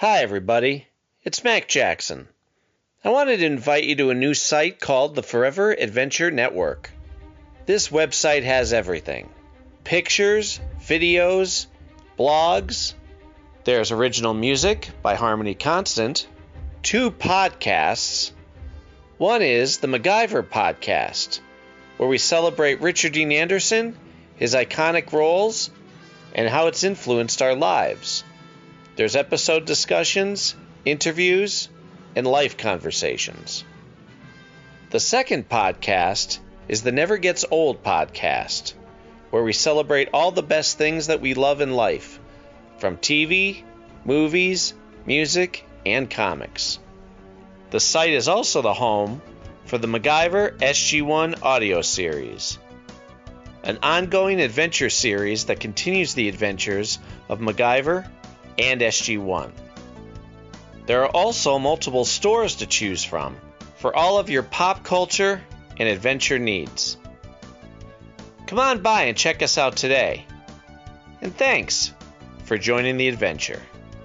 Hi, everybody. It's Mac Jackson. I wanted to invite you to a new site called the Forever Adventure Network. This website has everything. Pictures, videos, blogs. There's original music by Harmony Constant. 2 podcasts. One is the MacGyver Podcast, where we celebrate Richard Dean Anderson, his iconic roles, and how it's influenced our lives. There's episode discussions, interviews, and life conversations. The second podcast is the Never Gets Old Podcast, where we celebrate all the best things that we love in life, from TV, movies, music, and comics. The site is also the home for the MacGyver SG-1 audio series, an ongoing adventure series that continues the adventures of MacGyver and SG-1. There are also multiple stores to choose from for all of your pop culture and adventure needs. Come on by and check us out today. And thanks for joining the adventure.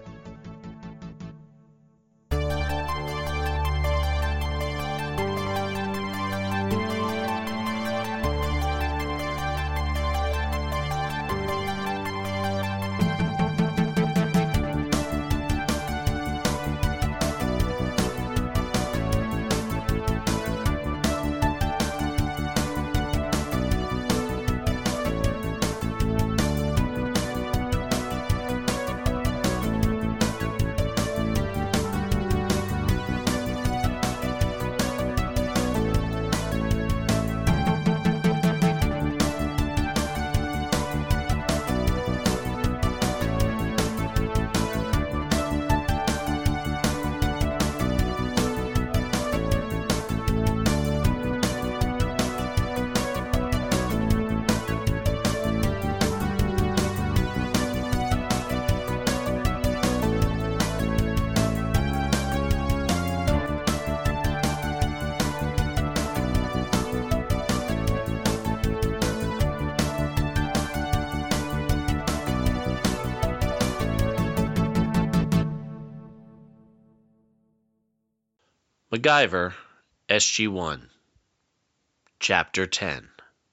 MacGyver, SG-1, Chapter 10,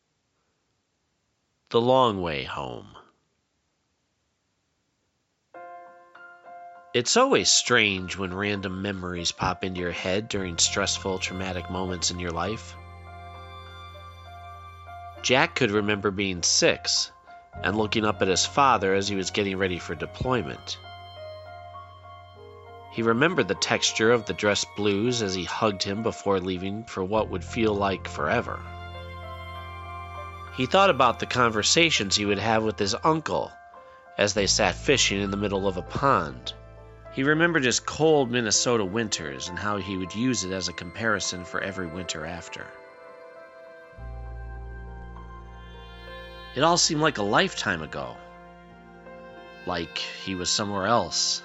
The Long Way Home. It's always strange when random memories pop into your head during stressful, traumatic moments in your life. Jack could remember being 6 and looking up at his father as he was getting ready for deployment. He remembered the texture of the dress blues as he hugged him before leaving for what would feel like forever. He thought about the conversations he would have with his uncle as they sat fishing in the middle of a pond. He remembered his cold Minnesota winters and how he would use it as a comparison for every winter after. It all seemed like a lifetime ago. Like he was somewhere else.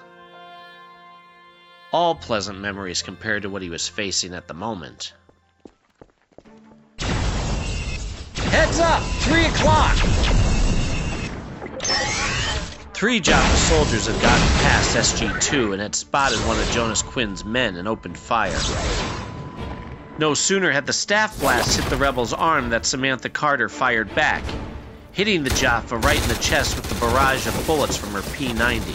All pleasant memories compared to what he was facing at the moment. Heads up! 3 o'clock! 3 Jaffa soldiers had gotten past SG-2 and had spotted one of Jonas Quinn's men and opened fire. No sooner had the staff blast hit the rebel's arm that Samantha Carter fired back, hitting the Jaffa right in the chest with the barrage of bullets from her P-90.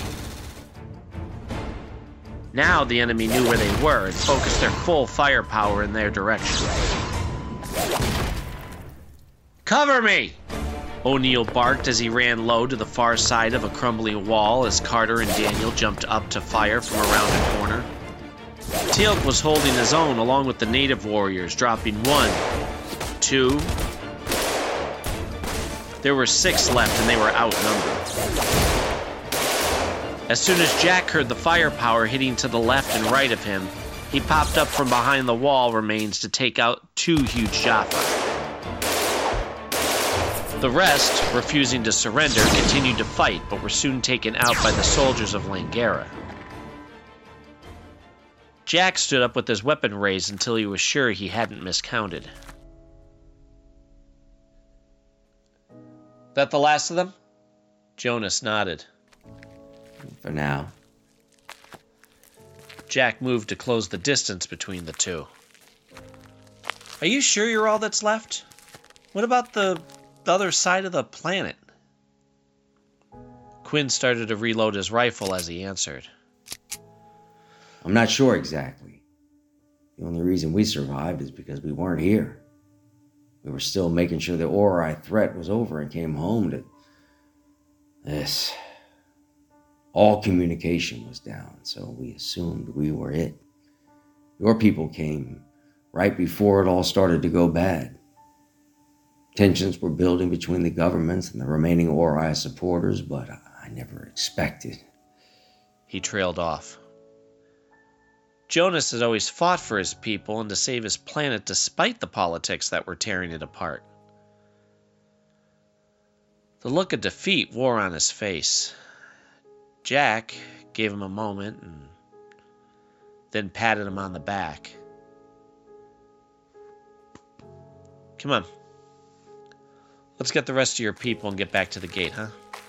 Now the enemy knew where they were and focused their full firepower in their direction. Cover me! O'Neill barked as he ran low to the far side of a crumbling wall as Carter and Daniel jumped up to fire from around the corner. Teal'c was holding his own along with the native warriors, dropping 1, 2. There were 6 left and they were outnumbered. As soon as Jack heard the firepower hitting to the left and right of him, he popped up from behind the wall remains to take out 2 huge Jaffa. The rest, refusing to surrender, continued to fight, but were soon taken out by the soldiers of Langara. Jack stood up with his weapon raised until he was sure he hadn't miscounted. That the last of them? Jonas nodded. For now. Jack moved to close the distance between the two. Are you sure you're all that's left? What about the other side of the planet? Quinn started to reload his rifle as he answered. I'm not sure exactly. The only reason we survived is because we weren't here. We were still making sure the Ori threat was over and came home to this. All communication was down, so we assumed we were it. Your people came right before it all started to go bad. Tensions were building between the governments and the remaining Ori supporters, but I never expected. He trailed off. Jonas had always fought for his people and to save his planet despite the politics that were tearing it apart. The look of defeat wore on his face. Jack gave him a moment and then patted him on the back. Come on. Let's get the rest of your people and get back to the gate, huh?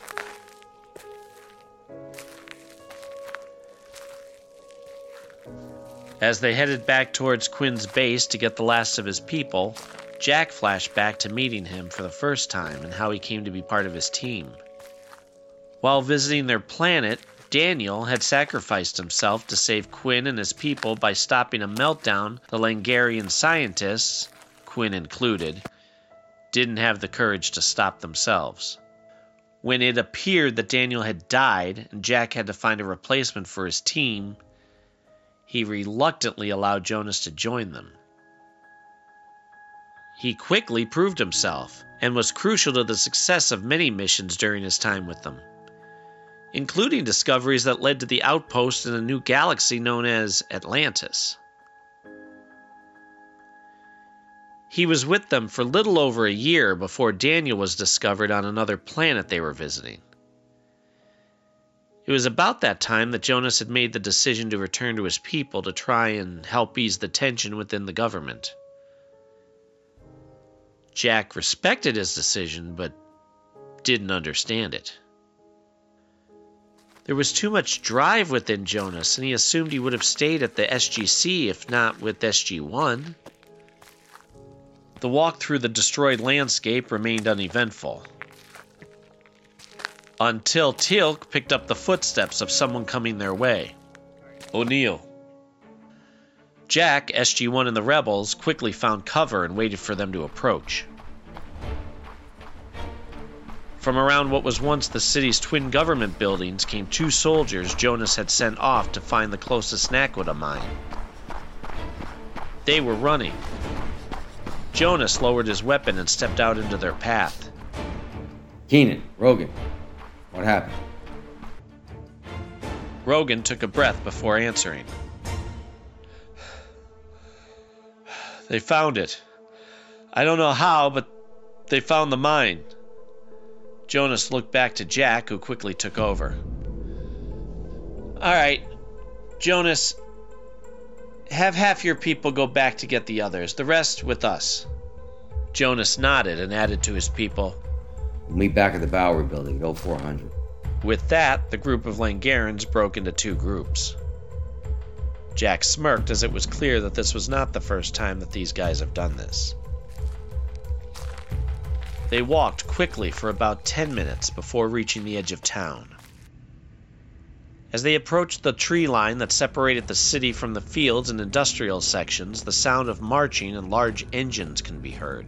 As they headed back towards Quinn's base to get the last of his people, Jack flashed back to meeting him for the first time and how he came to be part of his team. While visiting their planet, Daniel had sacrificed himself to save Quinn and his people by stopping a meltdown the Langarian scientists, Quinn included, didn't have the courage to stop themselves. When it appeared that Daniel had died and Jack had to find a replacement for his team, he reluctantly allowed Jonas to join them. He quickly proved himself and was crucial to the success of many missions during his time with them, including discoveries that led to the outpost in a new galaxy known as Atlantis. He was with them for little over a year before Daniel was discovered on another planet they were visiting. It was about that time that Jonas had made the decision to return to his people to try and help ease the tension within the government. Jack respected his decision, but didn't understand it. There was too much drive within Jonas, and he assumed he would have stayed at the SGC if not with SG-1. The walk through the destroyed landscape remained uneventful, until Teal'c picked up the footsteps of someone coming their way. O'Neill. Jack, SG-1, and the rebels quickly found cover and waited for them to approach. From around what was once the city's twin government buildings came two soldiers Jonas had sent off to find the closest Naquadah mine. They were running. Jonas lowered his weapon and stepped out into their path. Keenan, Rogan, what happened? Rogan took a breath before answering. They found it. I don't know how, but they found the mine. Jonas looked back to Jack, who quickly took over. All right, Jonas, have half your people go back to get the others, the rest with us. Jonas nodded and added to his people. We'll meet back at the Bowery building at 0400. With that, the group of Langarans broke into two groups. Jack smirked as it was clear that this was not the first time that these guys have done this. They walked quickly for about 10 minutes before reaching the edge of town. As they approached the tree line that separated the city from the fields and industrial sections, the sound of marching and large engines can be heard.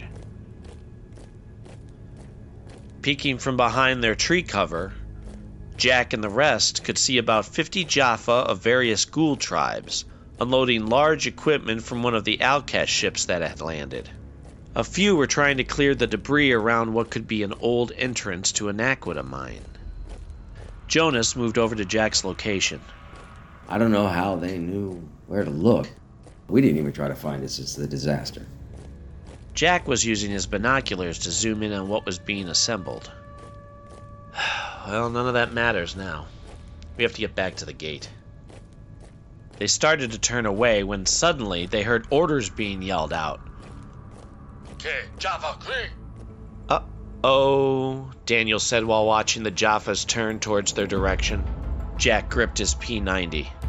Peeking from behind their tree cover, Jack and the rest could see about 50 Jaffa of various Ghoul tribes unloading large equipment from one of the Alcast ships that had landed. A few were trying to clear the debris around what could be an old entrance to a Naquadah mine. Jonas moved over to Jack's location. I don't know how they knew where to look. We didn't even try to find it since the disaster. Jack was using his binoculars to zoom in on what was being assembled. Well, none of that matters now. We have to get back to the gate. They started to turn away when suddenly they heard orders being yelled out. Okay, Jaffa, clear. Uh-oh, Daniel said while watching the Jaffas turn towards their direction. Jack gripped his P90.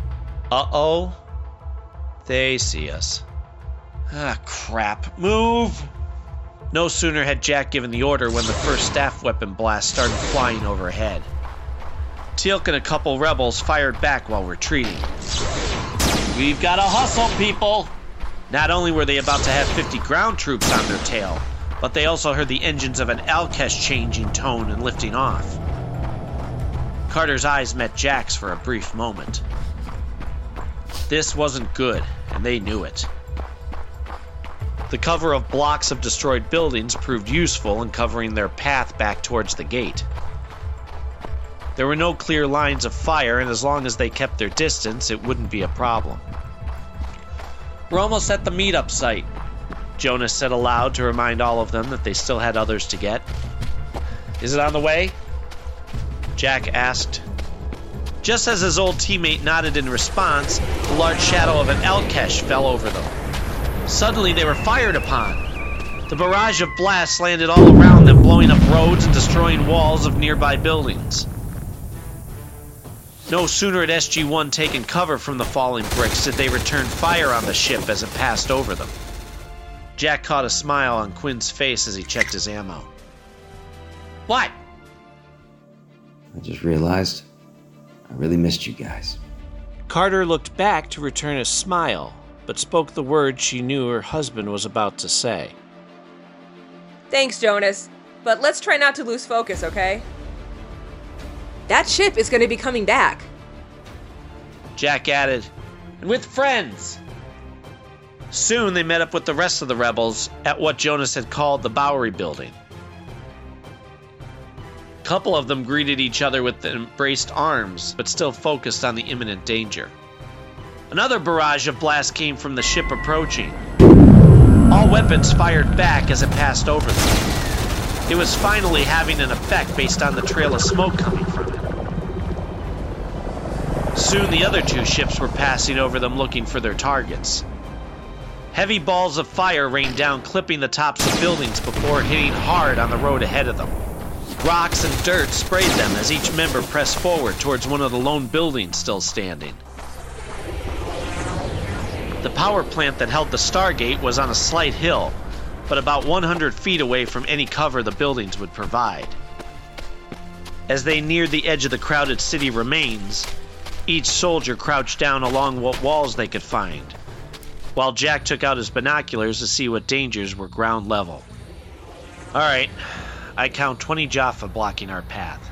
Uh-oh. They see us. Ah, crap. Move! No sooner had Jack given the order when the first staff weapon blast started flying overhead. Teal'c and a couple rebels fired back while retreating. We've got to hustle, people! Not only were they about to have 50 ground troops on their tail, but they also heard the engines of an Alkesh changing tone and lifting off. Carter's eyes met Jack's for a brief moment. This wasn't good, and they knew it. The cover of blocks of destroyed buildings proved useful in covering their path back towards the gate. There were no clear lines of fire, and as long as they kept their distance, it wouldn't be a problem. We're almost at the meetup site, Jonas said aloud to remind all of them that they still had others to get. Is it on the way? Jack asked. Just as his old teammate nodded in response, the large shadow of an Alkesh fell over them. Suddenly they were fired upon. The barrage of blasts landed all around them, blowing up roads and destroying walls of nearby buildings. No sooner had SG-1 taken cover from the falling bricks did they return fire on the ship as it passed over them. Jack caught a smile on Quinn's face as he checked his ammo. What? I just realized I really missed you guys. Carter looked back to return a smile, but spoke the words she knew her husband was about to say. Thanks, Jonas, but let's try not to lose focus, okay? That ship is going to be coming back. Jack added, and with friends. Soon they met up with the rest of the rebels at what Jonas had called the Bowery Building. A couple of them greeted each other with embraced arms, but still focused on the imminent danger. Another barrage of blasts came from the ship approaching. All weapons fired back as it passed over them. It was finally having an effect based on the trail of smoke coming from it. Soon the other two ships were passing over them looking for their targets. Heavy balls of fire rained down, clipping the tops of buildings before hitting hard on the road ahead of them. Rocks and dirt sprayed them as each member pressed forward towards one of the lone buildings still standing. The power plant that held the Stargate was on a slight hill, but about 100 feet away from any cover the buildings would provide. As they neared the edge of the crowded city remains, each soldier crouched down along what walls they could find, while Jack took out his binoculars to see what dangers were ground level. All right, I count 20 Jaffa blocking our path.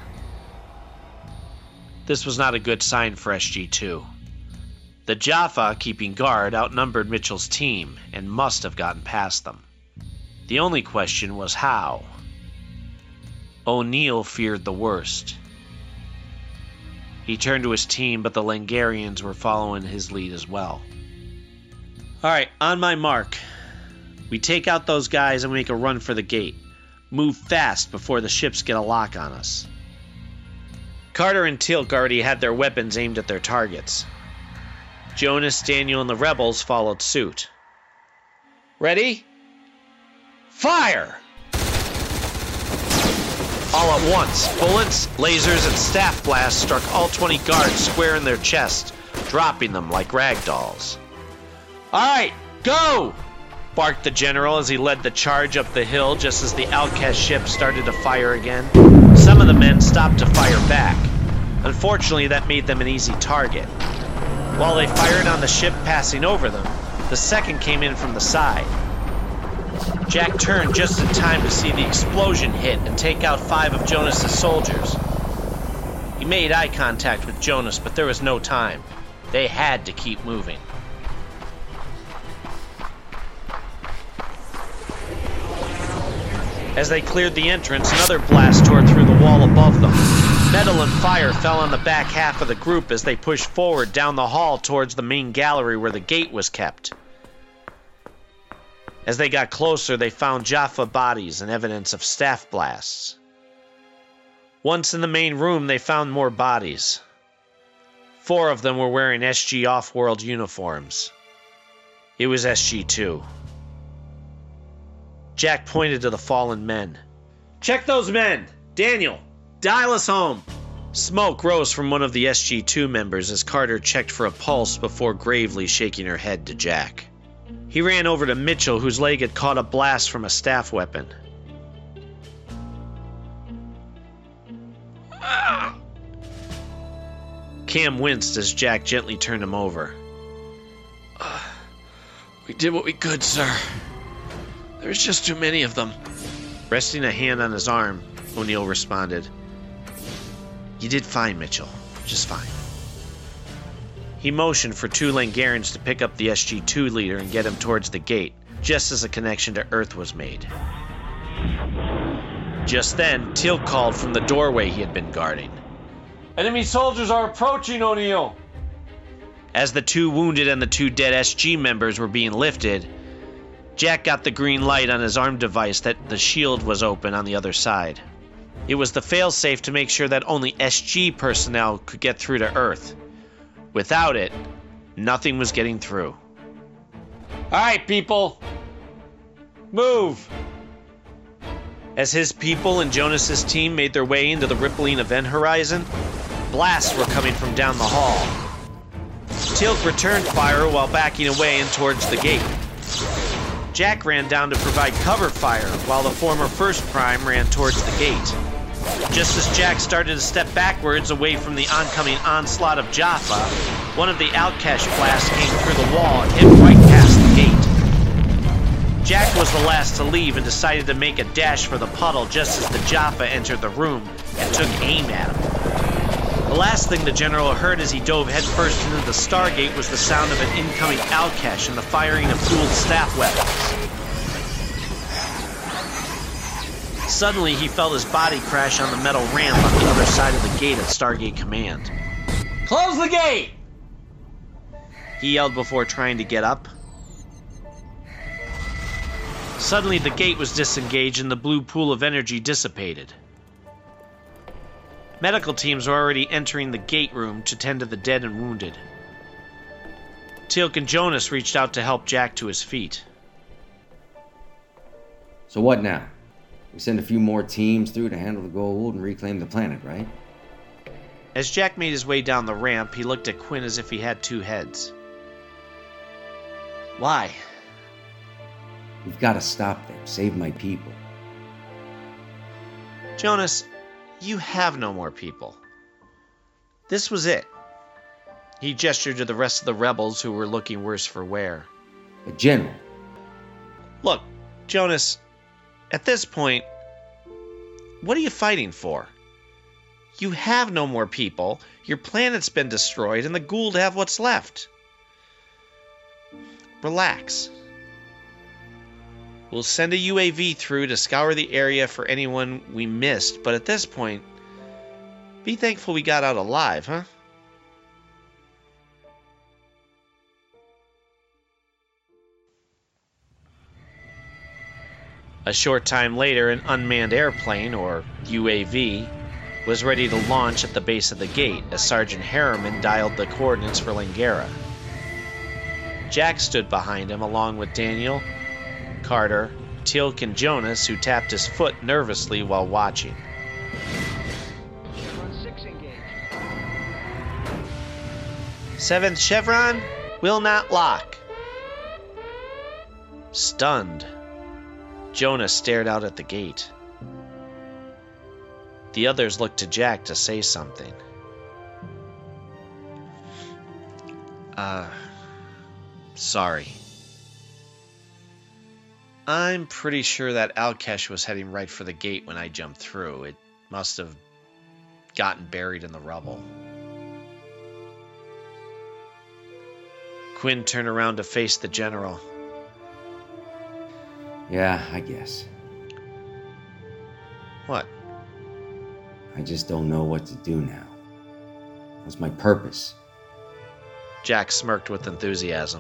This was not a good sign for SG-2. The Jaffa, keeping guard, outnumbered Mitchell's team and must have gotten past them. The only question was how. O'Neill feared the worst. He turned to his team, but the Langarians were following his lead as well. All right, on my mark. We take out those guys and make a run for the gate. Move fast before the ships get a lock on us. Carter and Teal'c already had their weapons aimed at their targets. Jonas, Daniel, and the rebels followed suit. Ready? Fire! All at once, bullets, lasers, and staff blasts struck all 20 guards square in their chest, dropping them like rag dolls. All right, go! Barked the general as he led the charge up the hill just as the Alkesh ship started to fire again. Some of the men stopped to fire back. Unfortunately, that made them an easy target. While they fired on the ship passing over them, the second came in from the side. Jack turned just in time to see the explosion hit and take out 5 of Jonas's soldiers. He made eye contact with Jonas, but there was no time. They had to keep moving. As they cleared the entrance, another blast tore through the wall above them. Metal and fire fell on the back half of the group as they pushed forward down the hall towards the main gallery where the gate was kept. As they got closer, they found Jaffa bodies and evidence of staff blasts. Once in the main room, they found more bodies. 4 of them were wearing SG off-world uniforms. It was SG-2. Jack pointed to the fallen men. Check those men! Daniel, dial us home! Smoke rose from one of the SG-2 members as Carter checked for a pulse before gravely shaking her head to Jack. He ran over to Mitchell, whose leg had caught a blast from a staff weapon. Cam winced as Jack gently turned him over. We did what we could, sir. There's just too many of them. Resting a hand on his arm, O'Neill responded. You did fine, Mitchell. Just fine. He motioned for 2 Langarans to pick up the SG-2 leader and get him towards the gate, just as a connection to Earth was made. Just then, Teal called from the doorway he had been guarding. Enemy soldiers are approaching, O'Neill. As the 2 wounded and the 2 dead SG members were being lifted, Jack got the green light on his arm device that the shield was open on the other side. It was the failsafe to make sure that only SG personnel could get through to Earth. Without it, nothing was getting through. Alright, people. Move. As his people and Jonas's team made their way into the rippling event horizon, blasts were coming from down the hall. Teal'c returned fire while backing away and towards the gate. Jack ran down to provide cover fire while the former First Prime ran towards the gate. Just as Jack started to step backwards away from the oncoming onslaught of Jaffa, one of the Outcash blasts came through the wall and hit right past the gate. Jack was the last to leave and decided to make a dash for the puddle just as the Jaffa entered the room and took aim at him. The last thing the general heard as he dove headfirst into the Stargate was the sound of an incoming Outcash and the firing of Gould's staff weapons. Suddenly, he felt his body crash on the metal ramp on the other side of the gate at Stargate Command. Close the gate! He yelled before trying to get up. Suddenly, the gate was disengaged and the blue pool of energy dissipated. Medical teams were already entering the gate room to tend to the dead and wounded. Teal'c and Jonas reached out to help Jack to his feet. So what now? We send a few more teams through to handle the gold and reclaim the planet, right? As Jack made his way down the ramp, he looked at Quinn as if he had 2 heads. Why? We've got to stop them, save my people. Jonas, you have no more people. This was it. He gestured to the rest of the rebels who were looking worse for wear. But General. Look, Jonas, at this point, what are you fighting for? You have no more people, your planet's been destroyed, and the Gould have what's left. Relax. We'll send a UAV through to scour the area for anyone we missed, but at this point, be thankful we got out alive, huh? A short time later, an unmanned airplane, or UAV, was ready to launch at the base of the gate as Sergeant Harriman dialed the coordinates for Langara. Jack stood behind him along with Daniel, Carter, Teal'c, and Jonas, who tapped his foot nervously while watching. Chevron 6 engaged. 7th Chevron will not lock. Stunned, Jonas stared out at the gate. The others looked to Jack to say something. Sorry. I'm pretty sure that Outcash was heading right for the gate when I jumped through. It must have gotten buried in the rubble. Quinn turned around to face the general. Yeah, I guess. What? I just don't know what to do now. What's my purpose? Jack smirked with enthusiasm.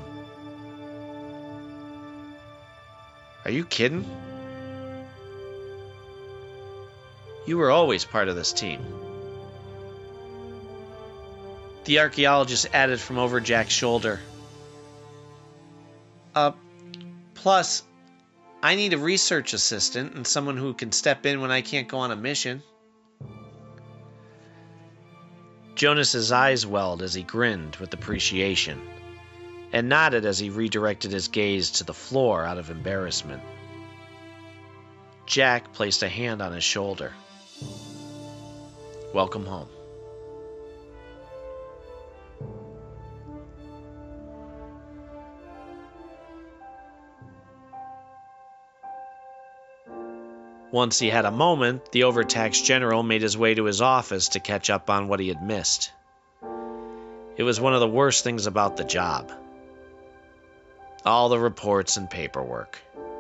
Are you kidding? You were always part of this team. The archaeologist added from over Jack's shoulder. Plus, I need a research assistant and someone who can step in when I can't go on a mission. Jonas's eyes welled as he grinned with appreciation, and nodded as he redirected his gaze to the floor out of embarrassment. Jack placed a hand on his shoulder. Welcome home. Once he had a moment, the overtaxed general made his way to his office to catch up on what he had missed. It was one of the worst things about the job. All the reports and paperwork.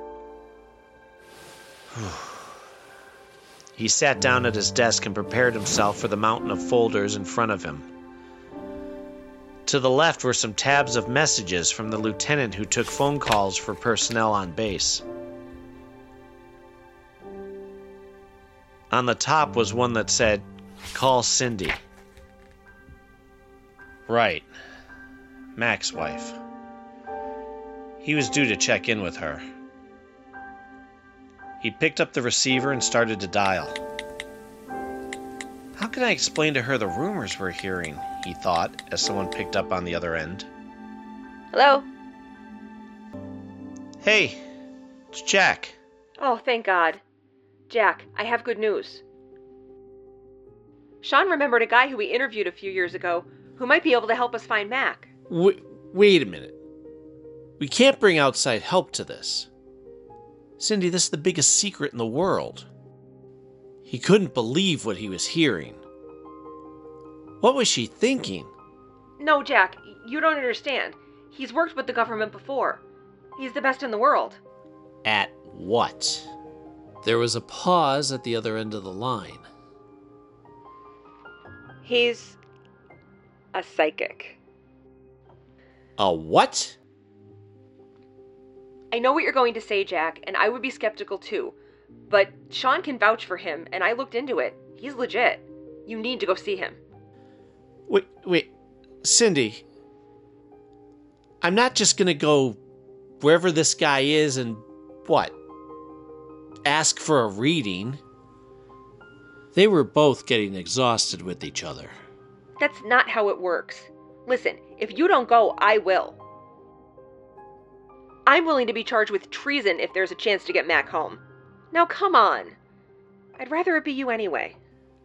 He sat down at his desk and prepared himself for the mountain of folders in front of him. To the left were some tabs of messages from the lieutenant who took phone calls for personnel on base. On the top was one that said, "Call Cindy." Right. Mac's wife. He was due to check in with her. He picked up the receiver and started to dial. How can I explain to her the rumors we're hearing, he thought, as someone picked up on the other end. Hello? Hey, it's Jack. Oh, thank God. Jack, I have good news. Sean remembered a guy who we interviewed a few years ago who might be able to help us find Mac. Wait a minute. We can't bring outside help to this. Cindy, this is the biggest secret in the world. He couldn't believe what he was hearing. What was she thinking? No, Jack, you don't understand. He's worked with the government before. He's the best in the world. At what? There was a pause at the other end of the line. He's a psychic. A what? I know what you're going to say, Jack, and I would be skeptical too. But Sean can vouch for him, and I looked into it. He's legit. You need to go see him. Wait, Cindy. I'm not just gonna go wherever this guy is and what? Ask for a reading. They were both getting exhausted with each other. That's not how it works. Listen, if you don't go, I will. I'm willing to be charged with treason if there's a chance to get Mac home. Now come on. I'd rather it be you anyway.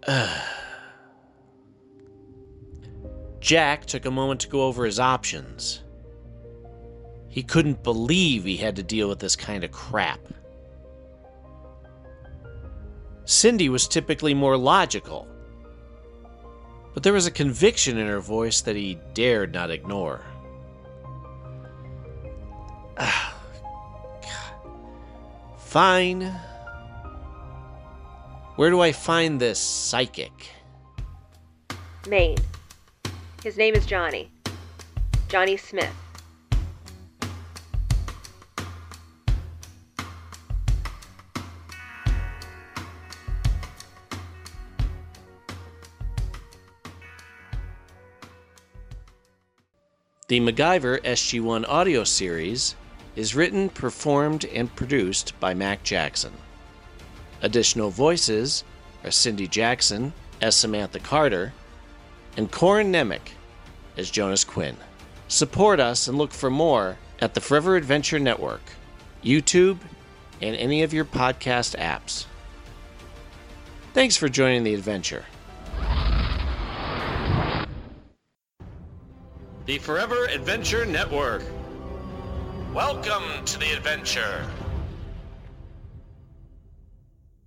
Jack took a moment to go over his options. He couldn't believe he had to deal with this kind of crap. Cindy was typically more logical, but there was a conviction in her voice that he dared not ignore. Fine. Where do I find this psychic? Maine. His name is Johnny. Johnny Smith. The MacGyver SG-1 audio series is written, performed, and produced by Mac Jackson. Additional voices are Cindy Jackson as Samantha Carter and Corin Nemec as Jonas Quinn. Support us and look for more at the Forever Adventure Network, YouTube, and any of your podcast apps. Thanks for joining the adventure. The Forever Adventure Network. Welcome to the adventure.